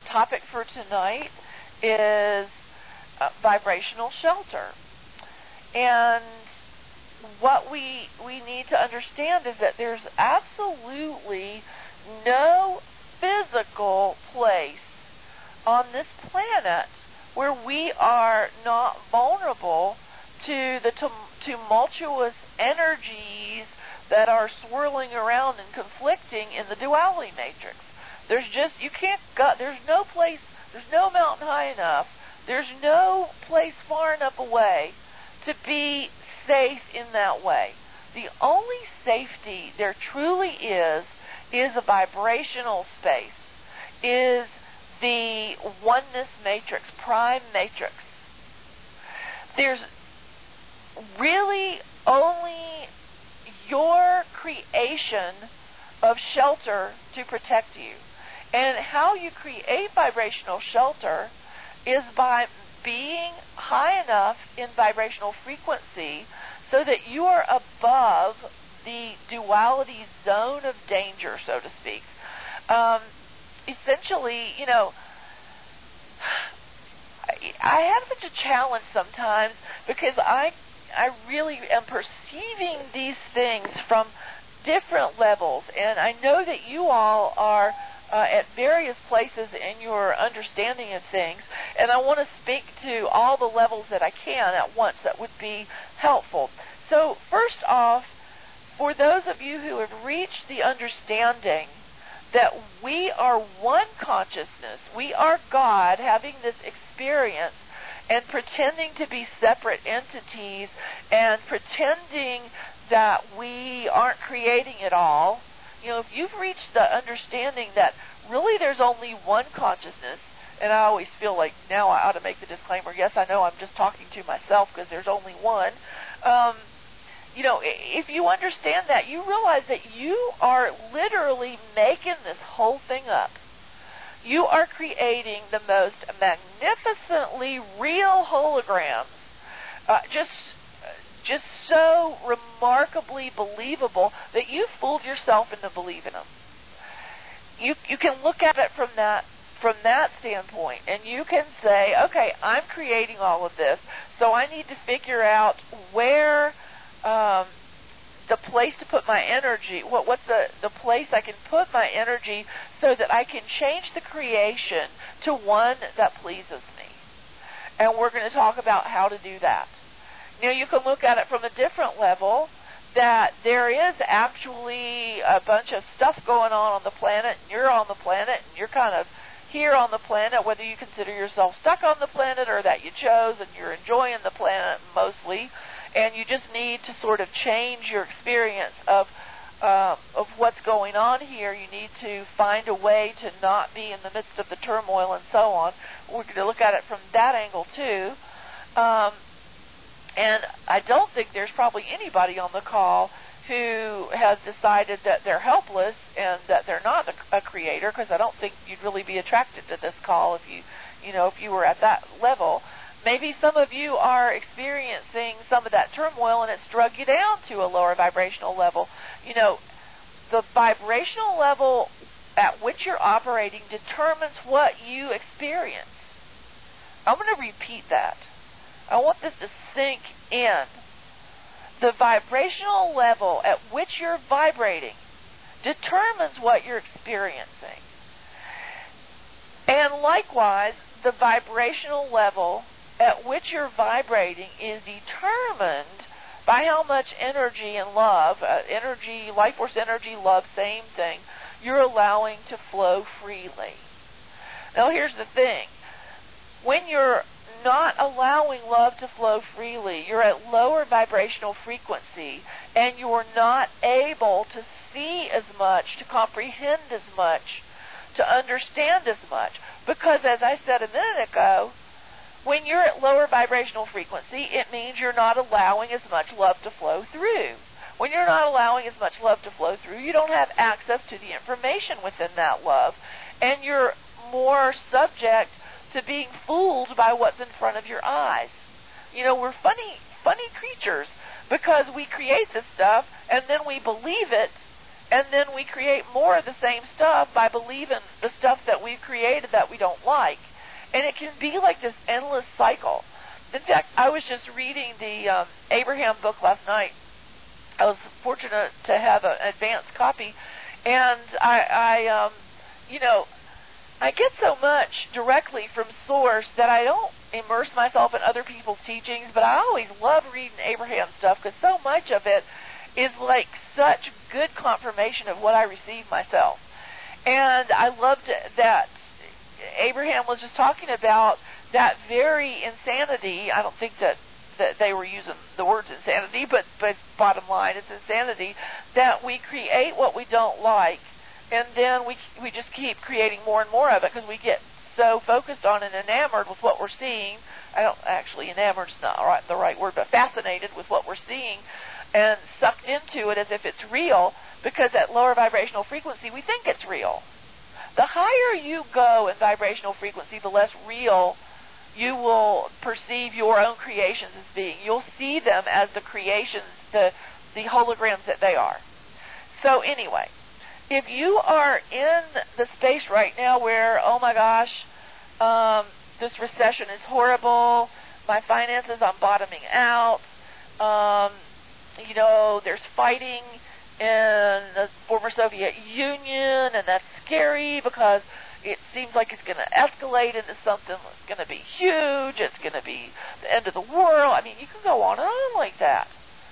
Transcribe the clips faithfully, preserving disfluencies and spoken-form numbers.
topic for tonight is uh, vibrational shelter. And what we we need to understand is that there's absolutely no physical place on this planet where we are not vulnerable to the tum- tumultuous energies that are swirling around and conflicting in the duality matrix. There's just, you can't go, there's no place, there's no mountain high enough, there's no place far enough away to be safe in that way. The only safety there truly is, is a vibrational space, is the oneness matrix, prime matrix. There's really only your creation of shelter to protect you. And how you create vibrational shelter is by being high enough in vibrational frequency so that you are above the duality zone of danger, so to speak. Um, essentially, you know, I have such a challenge sometimes because I I really am perceiving these things from different levels, and I know that you all are uh, at various places in your understanding of things, and I want to speak to all the levels that I can at once that would be helpful. So first off, for those of you who have reached the understanding that we are one consciousness, we are God having this experience and pretending to be separate entities and pretending that we aren't creating it all. You know, if you've reached the understanding that really there's only one consciousness, and I always feel like now I ought to make the disclaimer, yes, I know I'm just talking to myself because there's only one. Um, you know, if you understand that, you realize that you are literally making this whole thing up. You are creating the most magnificently real holograms, uh, just just so remarkably believable that you fooled yourself into believing them. You you can look at it from that from that standpoint, and you can say, okay, I'm creating all of this, so I need to figure out where um, the place to put my energy, what what's the, the place I can put my energy so that I can change the creation to one that pleases me. And we're going to talk about how to do that. You know, you can look at it from a different level, that there is actually a bunch of stuff going on on the planet, and you're on the planet, and you're kind of here on the planet, whether you consider yourself stuck on the planet or that you chose and you're enjoying the planet mostly, and you just need to sort of change your experience of uh, of what's going on here. You need to find a way to not be in the midst of the turmoil and so on. We're going to look at it from that angle too. Um, and I don't think there's probably anybody on the call who has decided that they're helpless and that they're not a, a creator, because I don't think you'd really be attracted to this call if you, you know, if you were at that level. Maybe some of you are experiencing some of that turmoil and it's drug you down to a lower vibrational level. You know, the vibrational level at which you're operating determines what you experience. I'm going to repeat that. I want this to sink in. The vibrational level at which you're vibrating determines what you're experiencing. And likewise, the vibrational level at which you're vibrating is determined by how much energy and love, uh, energy, life force energy, love, same thing, you're allowing to flow freely. Now here's the thing. When you're not allowing love to flow freely, you're at lower vibrational frequency, and you're not able to see as much, to comprehend as much, to understand as much. Because as I said a minute ago, when you're at lower vibrational frequency, it means you're not allowing as much love to flow through. When you're not allowing as much love to flow through, you don't have access to the information within that love, and you're more subject to being fooled by what's in front of your eyes. You know, we're funny, funny creatures, because we create this stuff, and then we believe it, And then we create more of the same stuff by believing the stuff that we've created that we don't like. And it can be like this endless cycle. In fact, I was just reading the um, Abraham book last night. I was fortunate to have an advanced copy. And I, I um, you know, I get so much directly from source that I don't immerse myself in other people's teachings, but I always love reading Abraham stuff because so much of it is like such good confirmation of what I received myself. And I loved that Abraham was just talking about that very insanity. I don't think that, that they were using the words insanity, but, but bottom line, it's insanity that we create what we don't like, and then we we just keep creating more and more of it because we get so focused on and enamored with what we're seeing. I don't actually enamored's not right, the right word, but fascinated with what we're seeing and sucked into it as if it's real, because at lower vibrational frequency we think it's real. The higher you go in vibrational frequency, the less real you will perceive your own creations as being. You'll see them as the creations, the the holograms that they are. So anyway, if you are in the space right now where, oh my gosh, um, this recession is horrible, my finances, I'm bottoming out, um, you know, there's fighting in the former Soviet Union, and that's scary because it seems like it's going to escalate into something that's going to be huge, it's going to be the end of the world. I mean, you can go on and on like that.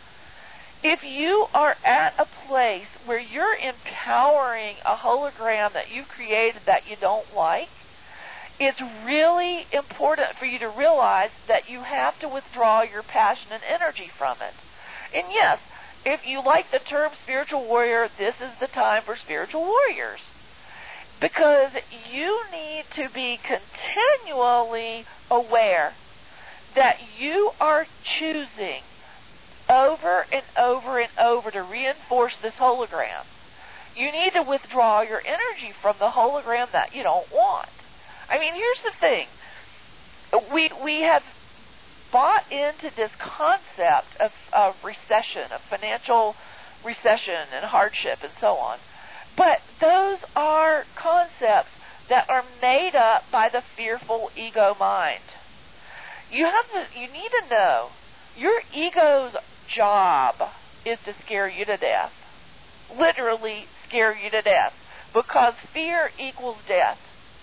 If you are at a place where you're empowering a hologram that you've created that you don't like, it's really important for you to realize that you have to withdraw your passion and energy from it. And yes, if you like the term spiritual warrior, this is the time for spiritual warriors. Because you need to be continually aware that you are choosing over and over and over to reinforce this hologram. You need to withdraw your energy from the hologram that you don't want. I mean, here's the thing. We we have bought into this concept of, of recession, of financial recession and hardship and so on. But those are concepts that are made up by the fearful ego mind. You have to, you need to know your ego's job is to scare you to death. Literally scare you to death. Because fear equals death.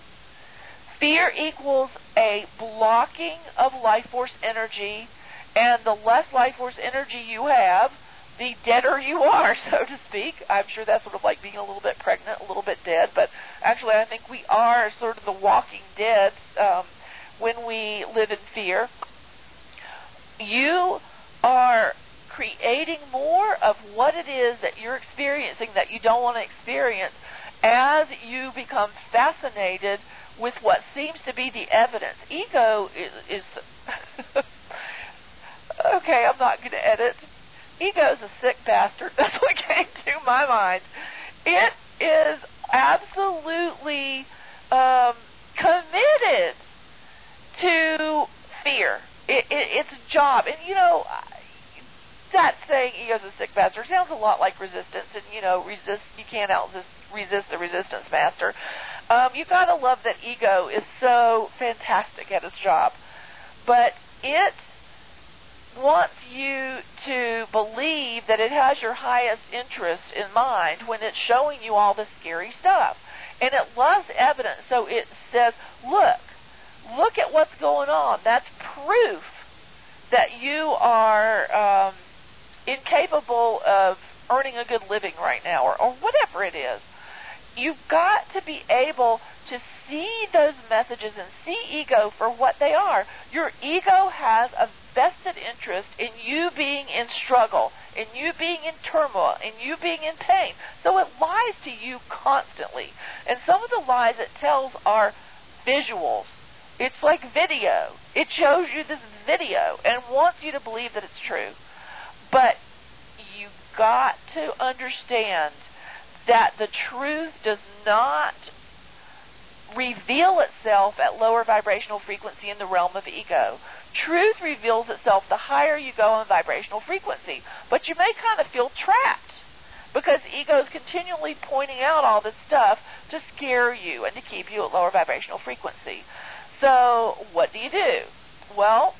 Fear equals a blocking of life force energy, and the less life force energy you have, the deader you are, so to speak. I'm sure that's sort of like being a little bit pregnant, a little bit dead, but actually I think we are sort of the walking dead um, when we live in fear. You are creating more of what it is that you're experiencing that you don't want to experience as you become fascinated with what seems to be the evidence. Ego is, is okay, I'm not going to edit. Ego's a sick bastard. That's what came to my mind. It is absolutely um, committed to fear. It, it, its job. And, you know, that saying, ego's a sick bastard, sounds a lot like resistance. And, you know, resist. You can't out resist the resistance master. Um, you got to love that ego is so fantastic at its job. But it wants you to believe that it has your highest interest in mind when it's showing you all this scary stuff. And it loves evidence, so it says, look, look at what's going on. That's proof that you are um, incapable of earning a good living right now, or, or whatever it is. You've got to be able to see those messages and see ego for what they are. Your ego has a vested interest in you being in struggle, in you being in turmoil, in you being in pain. So it lies to you constantly. And some of the lies it tells are visuals. It's like video. It shows you this video and wants you to believe that it's true. But you've got to understand that the truth does not reveal itself at lower vibrational frequency in the realm of ego. Truth reveals itself the higher you go in vibrational frequency. But you may kind of feel trapped because ego is continually pointing out all this stuff to scare you and to keep you at lower vibrational frequency. So what do you do? Well,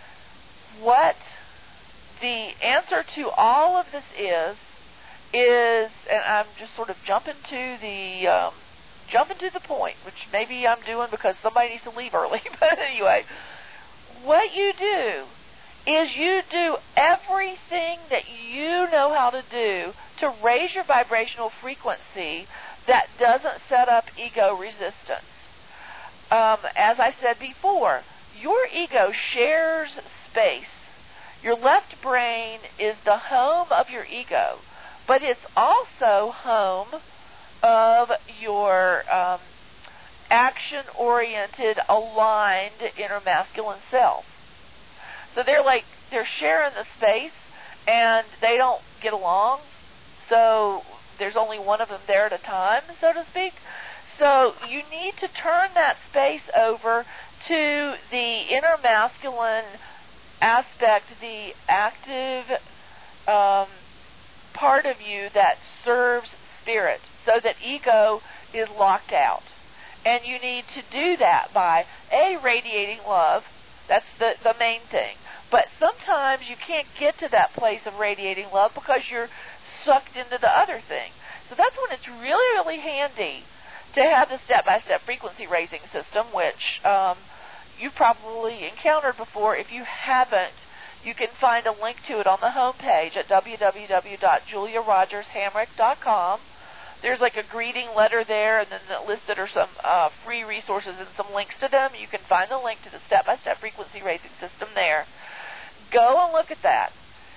what the answer to all of this is, is, and I'm just sort of jumping to the, um, jumping to the point, which maybe I'm doing because somebody needs to leave early, but anyway, what you do is you do everything that you know how to do to raise your vibrational frequency that doesn't set up ego resistance. Um, as I said before, your ego shares space. Your left brain is the home of your ego, but it's also home of your um, action-oriented, aligned inner masculine self. So they're like, they're sharing the space, and they don't get along, so there's only one of them there at a time, so to speak. So you need to turn that space over to the inner masculine aspect, the active um, part of you that serves spirit, so that ego is locked out. And you need to do that by, A, radiating love. That's the, the main thing. But sometimes you can't get to that place of radiating love because you're sucked into the other thing. So that's when it's really, really handy to have the step-by-step frequency raising system, which um, you've probably encountered before. If you haven't, you can find a link to it on the homepage at w w w dot julia rogers hamrick dot com. There's like a greeting letter there, and then listed are some uh, free resources and some links to them. You can find the link to the step-by-step frequency raising system there. Go and look at that.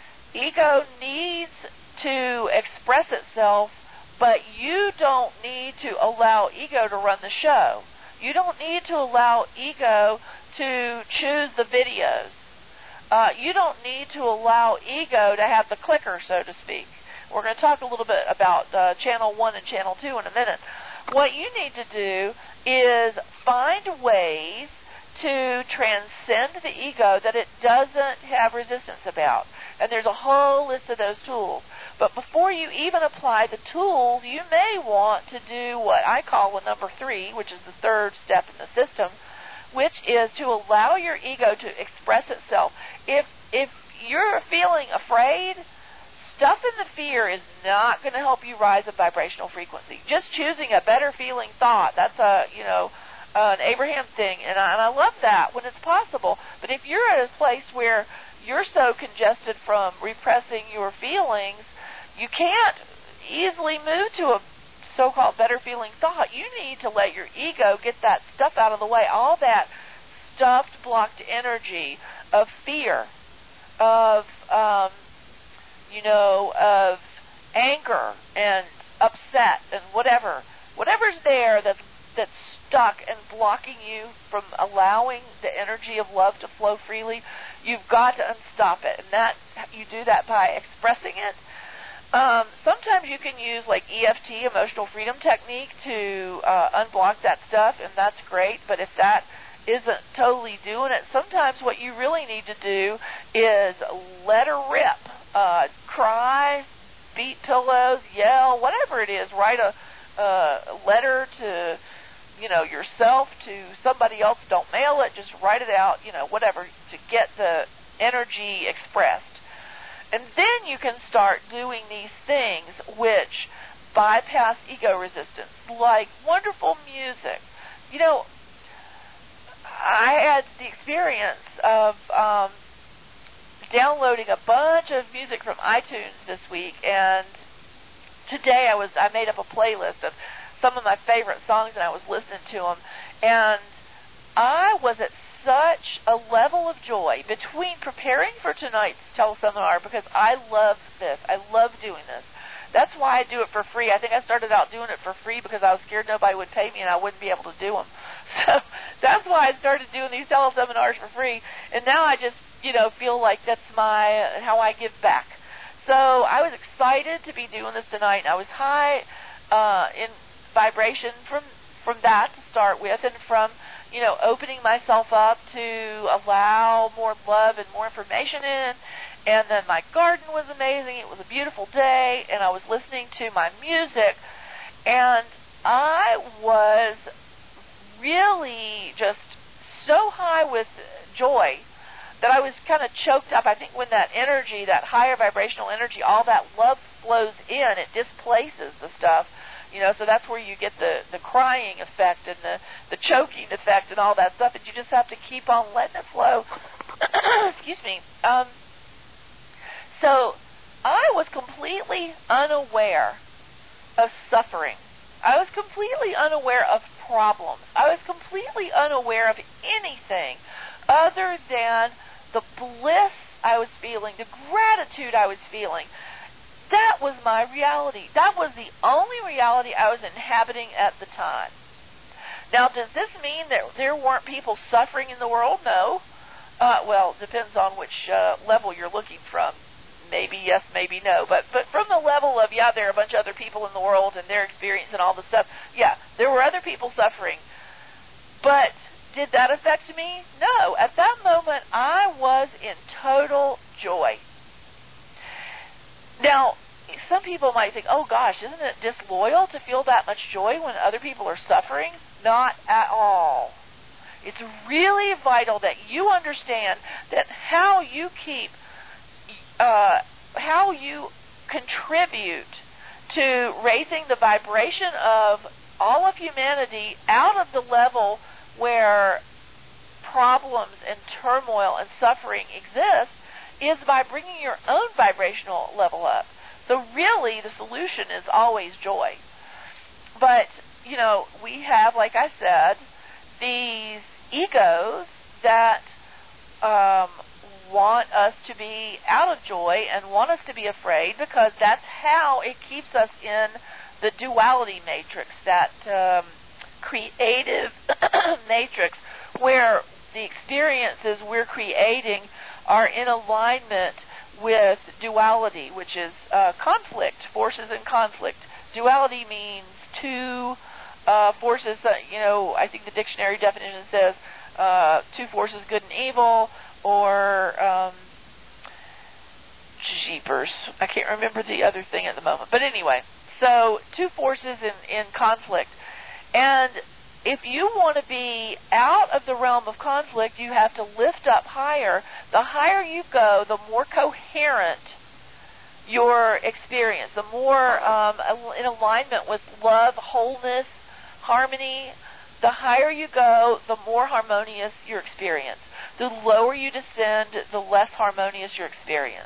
Ego needs to express itself, but you don't need to allow ego to run the show. You don't need to allow ego to choose the videos. Uh, you don't need to allow ego to have the clicker, so to speak. We're going to talk a little bit about uh, Channel one and Channel two in a minute. What you need to do is find ways to transcend the ego that it doesn't have resistance about. And there's a whole list of those tools. But before you even apply the tools, you may want to do what I call a number three, which is the third step in the system, which is to allow your ego to express itself. If if you're feeling afraid, stuff in the fear is not going to help you rise a vibrational frequency. Just choosing a better feeling thought, that's a, you know, uh, an Abraham thing, and I, and I love that when it's possible. But if you're at a place where you're so congested from repressing your feelings, you can't easily move to a so-called better feeling thought. You need to let your ego get that stuff out of the way, all that stuffed, blocked energy of fear, of um, you know, of anger and upset and whatever. Whatever's there that's, that's stuck and blocking you from allowing the energy of love to flow freely, you've got to unstop it. And that you do that by expressing it. Um, sometimes you can use like E F T, emotional freedom technique, to uh, unblock that stuff, and that's great. But if that isn't totally doing it, sometimes what you really need to do is let her rip. Uh, cry, beat pillows, yell, whatever it is. Write a uh, letter to, you know, yourself, to somebody else. Don't mail it. Just write it out, you know, whatever, to get the energy expressed. And then you can start doing these things which bypass ego resistance, like wonderful music. You know, I had the experience of um, downloading a bunch of music from iTunes this week, and today I was I made up a playlist of some of my favorite songs, and I was listening to them, and I was at such a level of joy between preparing for tonight's teleseminar, because I love this. I love doing this. That's why I do it for free. I think I started out doing it for free because I was scared nobody would pay me and I wouldn't be able to do them. So that's why I started doing these teleseminars for free, and now I just, you know, feel like that's my, how I give back. So I was excited to be doing this tonight, and I was high uh, in vibration from, from that to start with, and from, you know, opening myself up to allow more love and more information in. and then my garden was amazing. It was a beautiful day, and I was listening to my music, and I was really just so high with joy that I was kind of choked up. I think when that energy, that higher vibrational energy, all that love flows in, it displaces the stuff. You know, so that's where you get the, the crying effect and the, the choking effect and all that stuff, and you just have to keep on letting it flow. Excuse me. Um, so I was completely unaware of suffering. I was completely unaware of problems. I was completely unaware of anything other than the bliss I was feeling, the gratitude I was feeling. That was my reality. That was the only reality I was inhabiting at the time. Now, does this mean that there weren't people suffering in the world? No. Uh, well, depends on which uh, level you're looking from. Maybe yes, maybe no. But but from the level of, yeah, there are a bunch of other people in the world and their experience and all the stuff, yeah, there were other people suffering. But did that affect me? No. At that moment, I was in total joy. Now, some people might think, oh gosh, isn't it disloyal to feel that much joy when other people are suffering? Not at all. It's really vital that you understand that how you keep, uh, how you contribute to raising the vibration of all of humanity out of the level where problems and turmoil and suffering exist is by bringing your own vibrational level up. So really, the solution is always joy. But, you know, we have, like I said, these egos that um, want us to be out of joy and want us to be afraid, because that's how it keeps us in the duality matrix, that um, creative matrix where the experiences we're creating are in alignment with duality, which is uh, conflict, forces in conflict. Duality means two uh, forces that, you know, I think the dictionary definition says uh, two forces, good and evil, or um, jeepers. I can't remember the other thing at the moment. But anyway, so two forces in, in conflict. And if you want to be out of the realm of conflict, you have to lift up higher. The higher you go, the more coherent your experience, the more um, in alignment with love, wholeness, harmony. The higher you go, the more harmonious your experience. The lower you descend, the less harmonious your experience.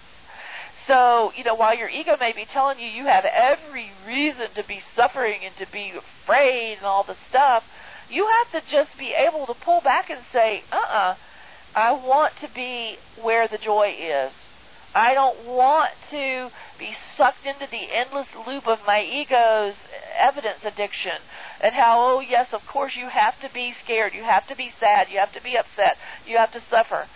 So, you know, while your ego may be telling you you have every reason to be suffering and to be afraid and all this stuff, you have to just be able to pull back and say, uh-uh, I want to be where the joy is. I don't want to be sucked into the endless loop of my ego's evidence addiction and how, oh, yes, of course, you have to be scared, you have to be sad, you have to be upset, you have to suffer.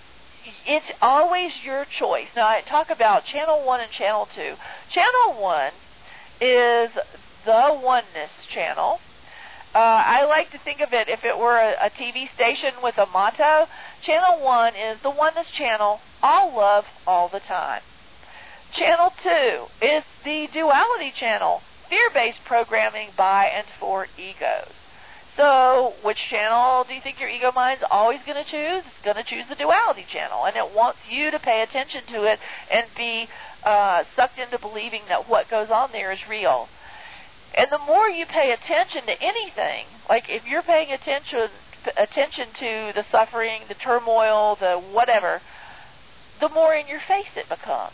It's always your choice. Now, I talk about Channel one and Channel two. Channel one is the oneness channel. Uh, I like to think of it, if it were a, a T V station with a motto, Channel one is the oneness channel, all love, all the time. Channel two is the duality channel, fear-based programming by and for egos. So, which channel do you think your ego mind's always going to choose? It's going to choose the duality channel, and it wants you to pay attention to it and be uh, sucked into believing that what goes on there is real. And the more you pay attention to anything, like if you're paying attention attention to the suffering, the turmoil, the whatever, the more in your face it becomes.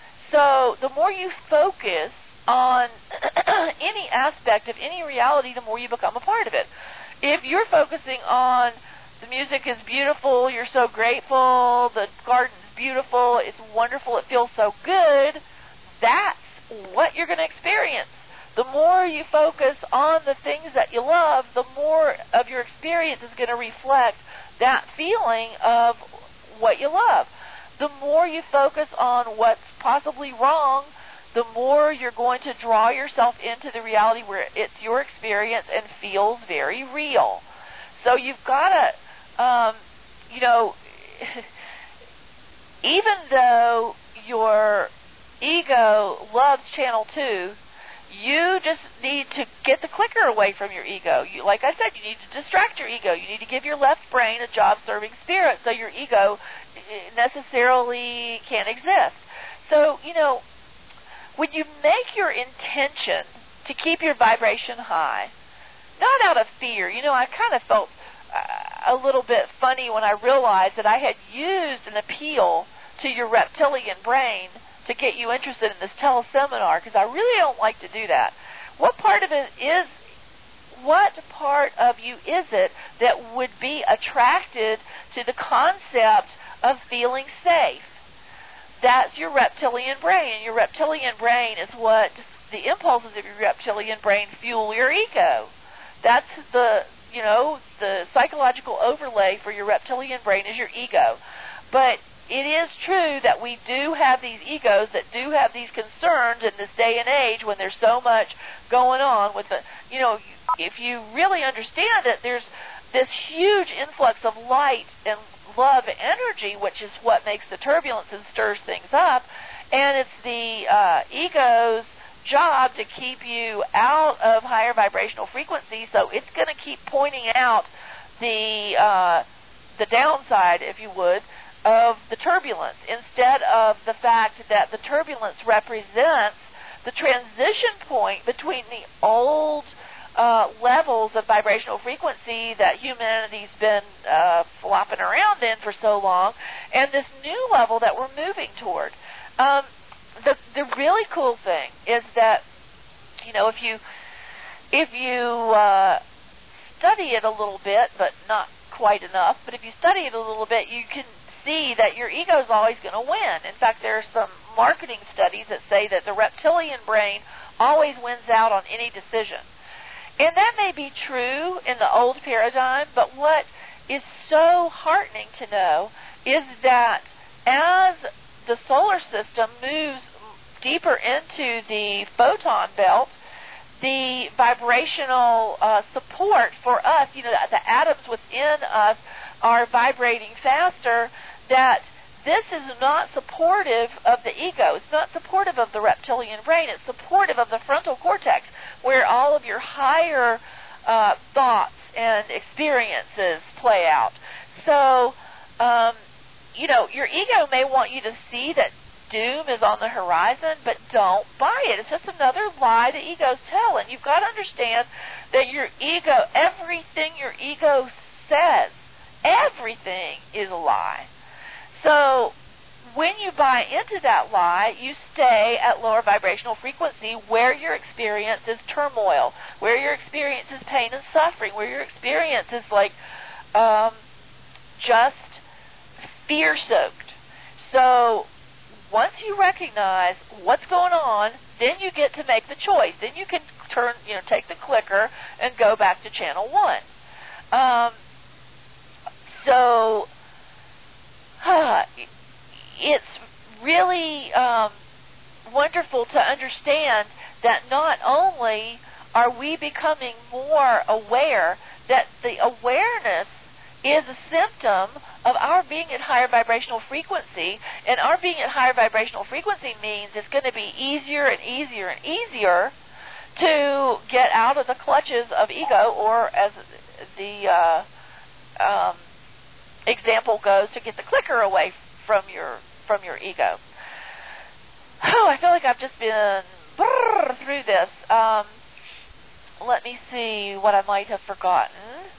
So the more you focus on any aspect of any reality, the more you become a part of it. If you're focusing on the music is beautiful, you're so grateful, the garden's beautiful, it's wonderful, it feels so good, that's what you're going to experience. The more you focus on the things that you love, the more of your experience is going to reflect that feeling of what you love. The more you focus on what's possibly wrong, the more you're going to draw yourself into the reality where it's your experience and feels very real. So you've got to, um, you know, even though your ego loves channel two, you just need to get the clicker away from your ego. You, like I said, you need to distract your ego. You need to give your left brain a job-serving spirit so your ego necessarily can't exist. So, you know, when you make your intention to keep your vibration high, not out of fear, you know, I kind of felt uh, a little bit funny when I realized that I had used an appeal to your reptilian brain to get you interested in this teleseminar, because I really don't like to do that. What part of it is, what part of you is it that would be attracted to the concept of feeling safe? That's your reptilian brain, and your reptilian brain is what the impulses of your reptilian brain fuel your ego. That's the, you know, the psychological overlay for your reptilian brain is your ego. But it is true that we do have these egos that do have these concerns in this day and age when there's so much going on with the, you know, if you really understand it, there's this huge influx of light and love energy, which is what makes the turbulence and stirs things up, and it's the uh, ego's job to keep you out of higher vibrational frequency, so it's going to keep pointing out the uh, the downside, if you would, of the turbulence, instead of the fact that the turbulence represents the transition point between the old uh, levels of vibrational frequency that humanity's been uh, flopping around in for so long, and this new level that we're moving toward. Um, the the really cool thing is that, you know, if you if you uh, study it a little bit, but not quite enough, but if you study it a little bit, you can see that your ego is always going to win. In fact, there are some marketing studies that say that the reptilian brain always wins out on any decision. And that may be true in the old paradigm, but what is so heartening to know is that as the solar system moves deeper into the photon belt, the vibrational uh, support for us, you know, the, the atoms within us are vibrating faster, that this is not supportive of the ego. It's not supportive of the reptilian brain. It's supportive of the frontal cortex, where all of your higher uh, thoughts and experiences play out. So, um, you know, your ego may want you to see that doom is on the horizon, but don't buy it. It's just another lie the egos tell. And you've got to understand that your ego, everything your ego says, everything is a lie. So when you buy into that lie, you stay at lower vibrational frequency, where your experience is turmoil, where your experience is pain and suffering, where your experience is like um, just fear-soaked. So once you recognize what's going on, then you get to make the choice. Then you can turn, you know, take the clicker and go back to channel one. Um, so uh, it's really um, wonderful to understand that not only are we becoming more aware, that the awareness is a symptom of our being at higher vibrational frequency, and our being at higher vibrational frequency means it's going to be easier and easier and easier to get out of the clutches of ego, or as the uh, um, example goes, to get the clicker away from your from your ego. Oh, I feel like I've just been brrr, through this. Um, let me see what I might have forgotten.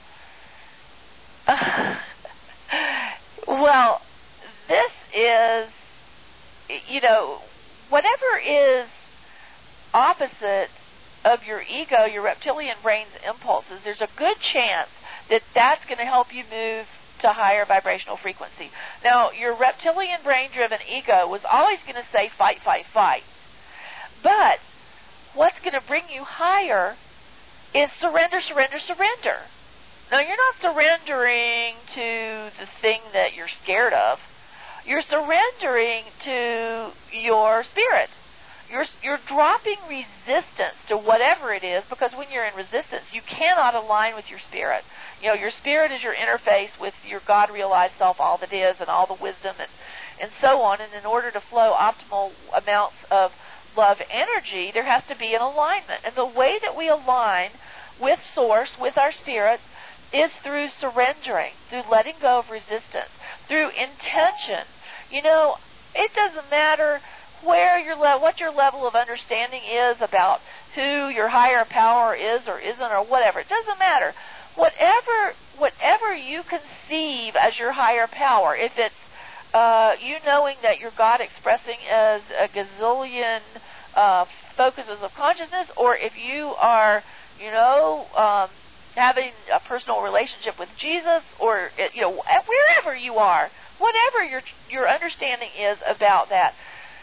Well, this is, you know, whatever is opposite of your ego, your reptilian brain's impulses, there's a good chance that that's going to help you move to higher vibrational frequency. Now, your reptilian brain-driven ego was always going to say fight, fight, fight. But what's going to bring you higher is surrender, surrender, surrender. Now, you're not surrendering to the thing that you're scared of. You're surrendering to your spirit. You're, you're dropping resistance to whatever it is, because when you're in resistance, you cannot align with your spirit. You know, your spirit is your interface with your God-realized self, all that is, and all the wisdom and, and so on. And in order to flow optimal amounts of love energy, there has to be an alignment. And the way that we align with Source, with our spirits, is through surrendering, through letting go of resistance, through intention. You know, it doesn't matter where your le- what your level of understanding is about who your higher power is or isn't or whatever. It doesn't matter. Whatever whatever you conceive as your higher power, if it's uh, you knowing that you're God expressing as a gazillion uh, focuses of consciousness, or if you are, you know, um, having a personal relationship with Jesus, or, you know, wherever you are, whatever your your understanding is about that,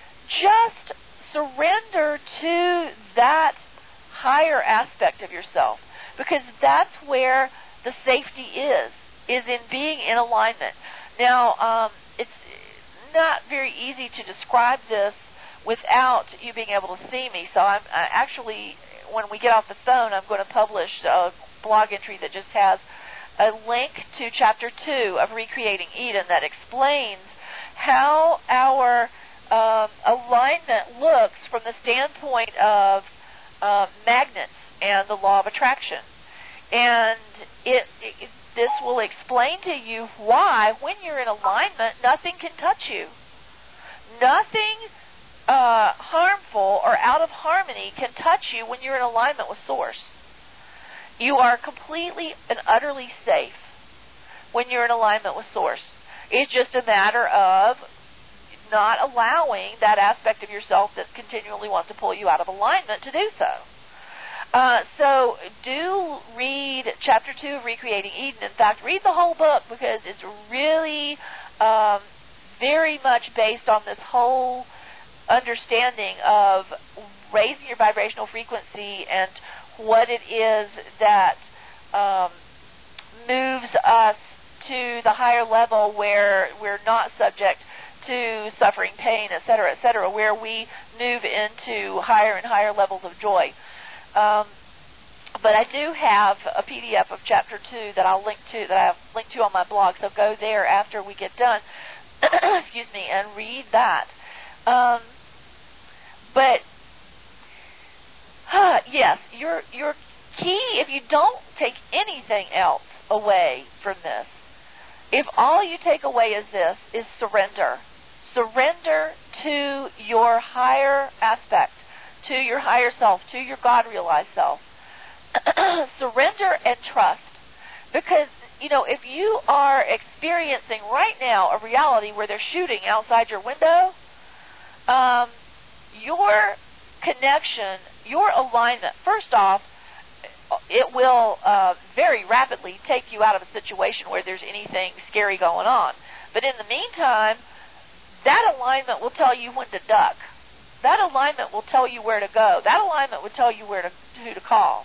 just surrender to that higher aspect of yourself, because that's where the safety is, is in being in alignment. Now, um, it's not very easy to describe this without you being able to see me, so I'm I actually, when we get off the phone, I'm going to publish a blog entry that just has a link to chapter two of Recreating Eden that explains how our um, alignment looks from the standpoint of uh, magnets and the law of attraction. And it, it this will explain to you why, when you're in alignment, nothing can touch you. Nothing uh, harmful or out of harmony can touch you when you're in alignment with Source. You are completely and utterly safe when you're in alignment with Source. It's just a matter of not allowing that aspect of yourself that continually wants to pull you out of alignment to do so. Uh, so do read chapter two of Recreating Eden. In fact, read the whole book, because it's really um, very much based on this whole understanding of raising your vibrational frequency and what it is that um, moves us to the higher level where we're not subject to suffering, pain, et cetera, et cetera, where we move into higher and higher levels of joy. Um, but I do have a P D F of chapter two that I'll link to, that I have linked to on my blog. So go there after we get done, excuse me, and read that. Um, but uh, yes, your your key, if you don't take anything else away from this, if all you take away is this, is surrender. Surrender to your higher aspect, to your higher self, to your God-realized self. Surrender and trust. Because, you know, if you are experiencing right now a reality where they're shooting outside your window, um, your connection, your alignment, first off, it will uh, very rapidly take you out of a situation where there's anything scary going on. But in the meantime, that alignment will tell you when to duck. That alignment will tell you where to go. That alignment will tell you where to who to call.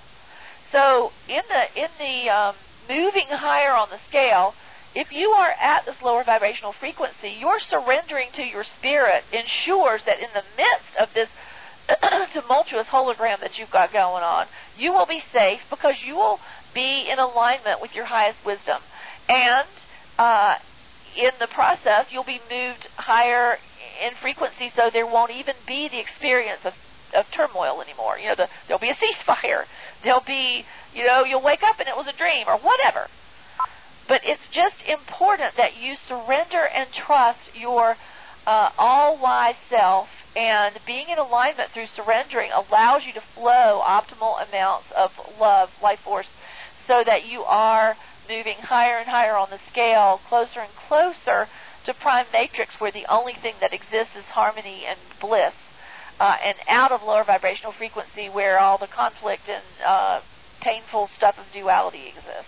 So in the in the um, moving higher on the scale, if you are at this lower vibrational frequency, your surrendering to your spirit ensures that in the midst of this tumultuous hologram that you've got going on, you will be safe, because you will be in alignment with your highest wisdom. And uh, in the process, you'll be moved higher in frequency, so there won't even be the experience of, of turmoil anymore. You know, the, there'll be a ceasefire. There'll be, you know, you'll wake up and it was a dream or whatever. But it's just important that you surrender and trust your uh, all-wise self, and being in alignment through surrendering allows you to flow optimal amounts of love, life force, so that you are moving higher and higher on the scale, closer and closer to prime matrix, where the only thing that exists is harmony and bliss, uh, and out of lower vibrational frequency, where all the conflict and uh, painful stuff of duality exists.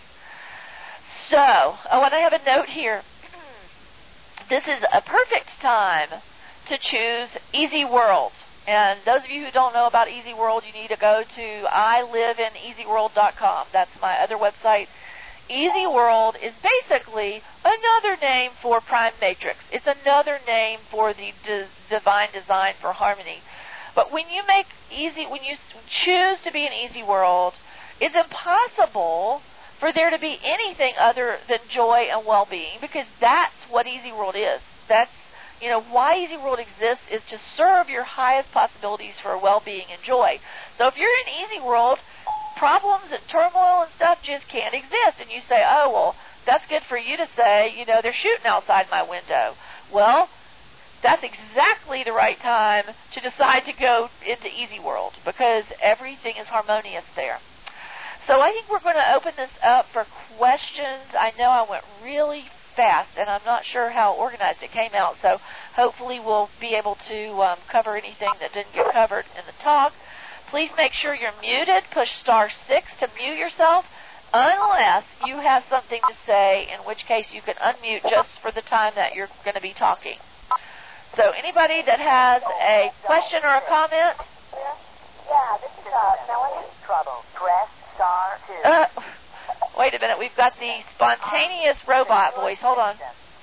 So, I want to have a note here. This is a perfect time to choose Easy World. And those of you who don't know about Easy World, you need to go to I live in easy world dot com. That's my other website. Easy World is basically another name for Prime Matrix. It's another name for the d- divine design for harmony. But when you make easy, when you choose to be an Easy World, it's impossible for there to be anything other than joy and well-being, because that's what Easy World is. That's You know, why Easy World exists is to serve your highest possibilities for well-being and joy. So if you're in Easy World, problems and turmoil and stuff just can't exist. And you say, oh, well, that's good for you to say, you know, they're shooting outside my window. Well, that's exactly the right time to decide to go into Easy World because everything is harmonious there. So I think we're going to open this up for questions. I know I went really fast, and I'm not sure how organized it came out, so hopefully we'll be able to um, cover anything that didn't get covered in the talk. Please make sure you're muted. Push star six to mute yourself, unless you have something to say, in which case you can unmute just for the time that you're going to be talking. So anybody that has a question or a comment? Yeah, this is uh, Melanie. Trouble. Press star two. Uh, wait a minute. We've got the spontaneous robot voice. Hold on.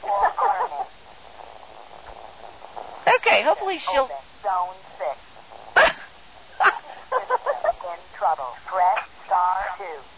Okay, hopefully she'll... Zone six. In trouble. Press star two.